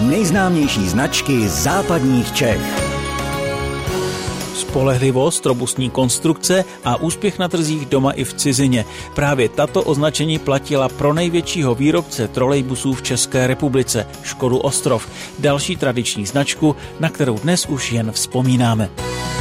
nejznámější značky západních Čech. Spolehlivost, robustní konstrukce a úspěch na trzích doma i v cizině. Právě tato označení platila pro největšího výrobce trolejbusů v České republice, Škodu Ostrov, další tradiční značku, na kterou dnes už jen vzpomínáme.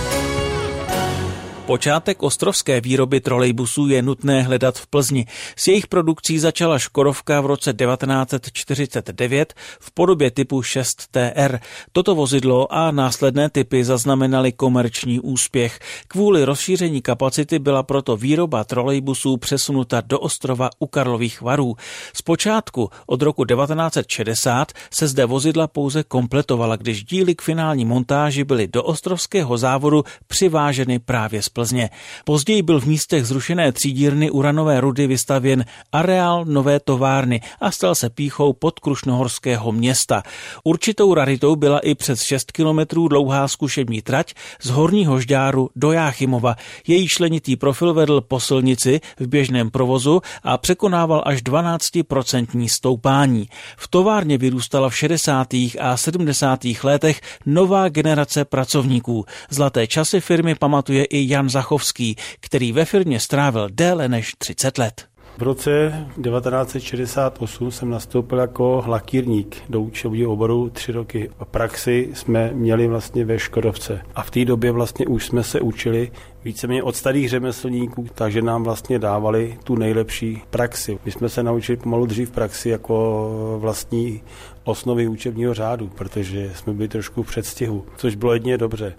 Počátek ostrovské výroby trolejbusů je nutné hledat v Plzni. S jejich produkcí začala Škodovka v roce 1949 v podobě typu 6TR. Toto vozidlo a následné typy zaznamenaly komerční úspěch. Kvůli rozšíření kapacity byla proto výroba trolejbusů přesunuta do Ostrova u Karlových Varů. Zpočátku od roku 1960 se zde vozidla pouze kompletovala, když díly k finální montáži byly do ostrovského závodu přiváženy právě z Plzně. Později byl v místech zrušené třídírny uranové rudy vystavěn areál nové továrny a stal se pýchou podkrušnohorského města. Určitou raritou byla i přes 6 kilometrů dlouhá zkušební trať z Horního Žďáru do Jáchymova. Její členitý profil vedl po silnici v běžném provozu a překonával až 12% stoupání. V továrně vyrůstala v 60. a 70. letech nová generace pracovníků. Zlaté časy firmy pamatuje i Jan Zachovský, který ve firmě strávil déle než 30 let. V roce 1968 jsem nastoupil jako lakírník do učebního oboru 3 roky. A praxi jsme měli vlastně ve Škodovce. A v té době vlastně už jsme se učili víceméně od starých řemeslníků, takže nám vlastně dávali tu nejlepší praxi. My jsme se naučili pomalu dřív praxi jako vlastní osnovy učebního řádu, protože jsme byli trošku v předstihu, což bylo jedině dobře.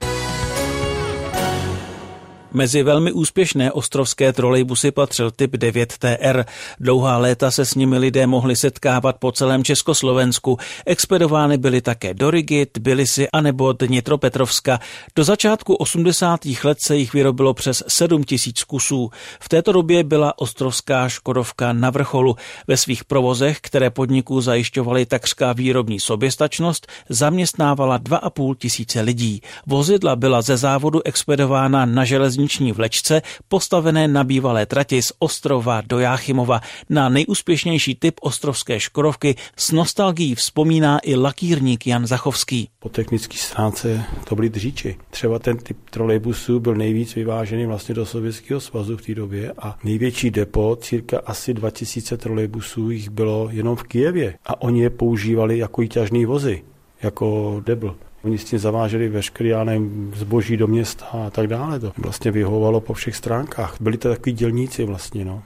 Mezi velmi úspěšné ostrovské trolejbusy patřil typ 9TR. Dlouhá léta se s nimi lidé mohli setkávat po celém Československu. Expedovány byly také do Rigy, Tbilisi anebo Dnitropetrovska. Do začátku 80. let se jich vyrobilo přes 7 000 kusů. V této době byla ostrovská Škodovka na vrcholu. Ve svých provozech, které podniků zajišťovaly takřka výrobní soběstačnost, zaměstnávala 2 500 lidí. Vozidla byla ze závodu expedována na železniční vlečce postavené na bývalé trati z Ostrova do Jáchymova. Na nejúspěšnější typ ostrovské Škodovky s nostalgií vzpomíná i lakírník Jan Zachovský. Po technické stránce to byly dříči. Třeba ten typ trolejbusů byl nejvíc vyvážený vlastně do Sovětského svazu v té době a největší depo, cirka asi 2000 trolejbusů, jich bylo jenom v Kyjevě a oni je používali jako ťažný vozy, jako debl. Oni s tím zaváželi veškerý zboží do města a tak dále. To vlastně vyhovovalo po všech stránkách. Byli to takový dělníci vlastně, no.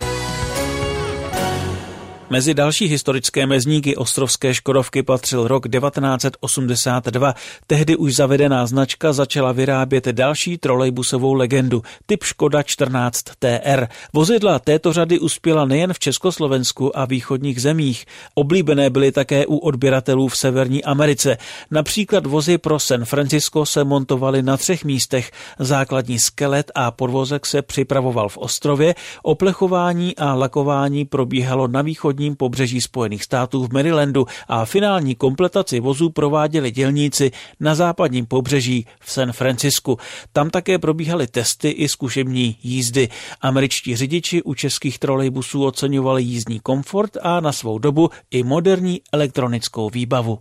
Mezi další historické mezníky ostrovské Škodovky patřil rok 1982. Tehdy už zavedená značka začala vyrábět další trolejbusovou legendu, typ Škoda 14TR. Vozidla této řady uspěla nejen v Československu a východních zemích. Oblíbené byly také u odběratelů v Severní Americe. Například vozy pro San Francisco se montovaly na 3 místech. Základní skelet a podvozek se připravoval v Ostrově, oplechování a lakování probíhalo na východní pobřeží Spojených států v Marylandu a finální kompletaci vozů prováděli dělníci na západním pobřeží v San Francisku. Tam také probíhaly testy i zkušební jízdy. Američtí řidiči u českých trolejbusů oceňovali jízdní komfort a na svou dobu i moderní elektronickou výbavu.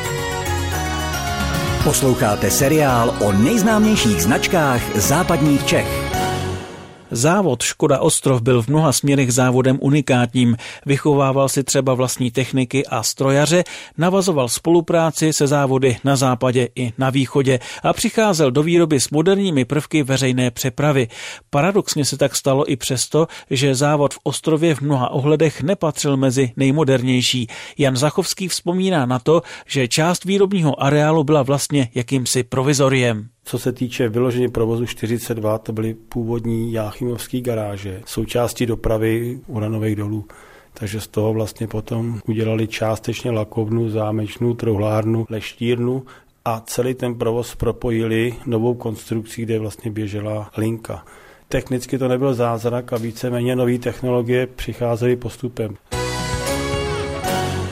Posloucháte seriál o nejznámějších značkách západních Čech. Závod Škoda Ostrov byl v mnoha směrech závodem unikátním. Vychovával si třeba vlastní techniky a strojaře, navazoval spolupráci se závody na západě i na východě a přicházel do výroby s moderními prvky veřejné přepravy. Paradoxně se tak stalo i přesto, že závod v Ostrově v mnoha ohledech nepatřil mezi nejmodernější. Jan Zachovský vzpomíná na to, že část výrobního areálu byla vlastně jakýmsi provizoriem. Co se týče vyložení provozu 42, to byly původní jáchymovské garáže, součástí dopravy uranových dolů. Takže z toho vlastně potom udělali částečně lakovnu, zámečnou, truhlárnu, leštírnu a celý ten provoz propojili novou konstrukcí, kde vlastně běžela linka. Technicky to nebyl zázrak a víceméně nové technologie přicházely postupem.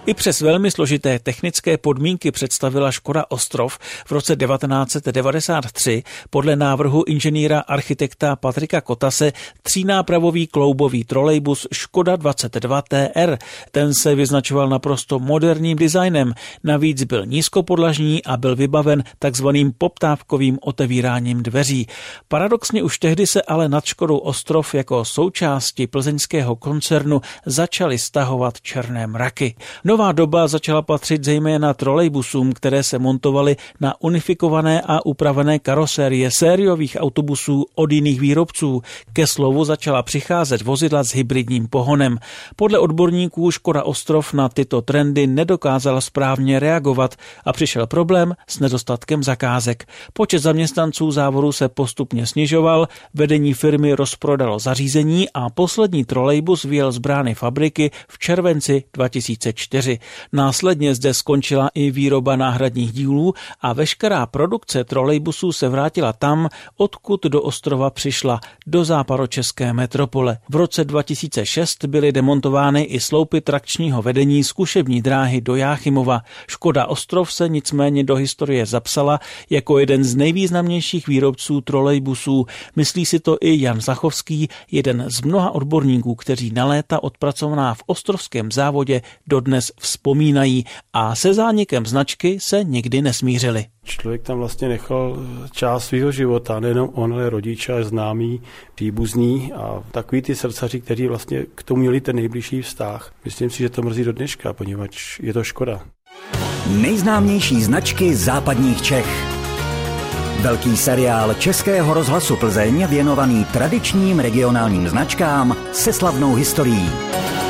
I přes velmi složité technické podmínky představila Škoda Ostrov v roce 1993 podle návrhu inženýra architekta Patrika Kotase třínápravový kloubový trolejbus Škoda 22 TR. Ten se vyznačoval naprosto moderním designem, navíc byl nízkopodlažní a byl vybaven takzvaným poptávkovým otevíráním dveří. Paradoxně už tehdy se ale nad Škodou Ostrov jako součásti plzeňského koncernu začaly stahovat černé mraky. Nová doba začala patřit zejména trolejbusům, které se montovaly na unifikované a upravené karosérie sériových autobusů od jiných výrobců. Ke slovu začala přicházet vozidla s hybridním pohonem. Podle odborníků Škoda Ostrov na tyto trendy nedokázala správně reagovat a přišel problém s nedostatkem zakázek. Počet zaměstnanců závodu se postupně snižoval, vedení firmy rozprodalo zařízení a poslední trolejbus vyjel z brány fabriky v červenci 2004. Následně zde skončila i výroba náhradních dílů a veškerá produkce trolejbusů se vrátila tam, odkud do Ostrova přišla, do západočeské metropole. V roce 2006 byly demontovány i sloupy trakčního vedení zkušební dráhy do Jáchymova. Škoda Ostrov se nicméně do historie zapsala jako jeden z nejvýznamnějších výrobců trolejbusů. Myslí si to i Jan Zachovský, jeden z mnoha odborníků, kteří na léta odpracovaná v ostrovském závodě dodnes vzpomínají a se zánikem značky se nikdy nesmířili. Člověk tam vlastně nechal část svého života, nejenom on, ale rodiče a známí, příbuzní a takový ty srdcaři, kteří vlastně k tomu měli ten nejbližší vztah. Myslím si, že to mrzí do dneška, poněvadž je to škoda. Nejznámější značky západních Čech. Velký seriál Českého rozhlasu Plzeň věnovaný tradičním regionálním značkám se slavnou historií.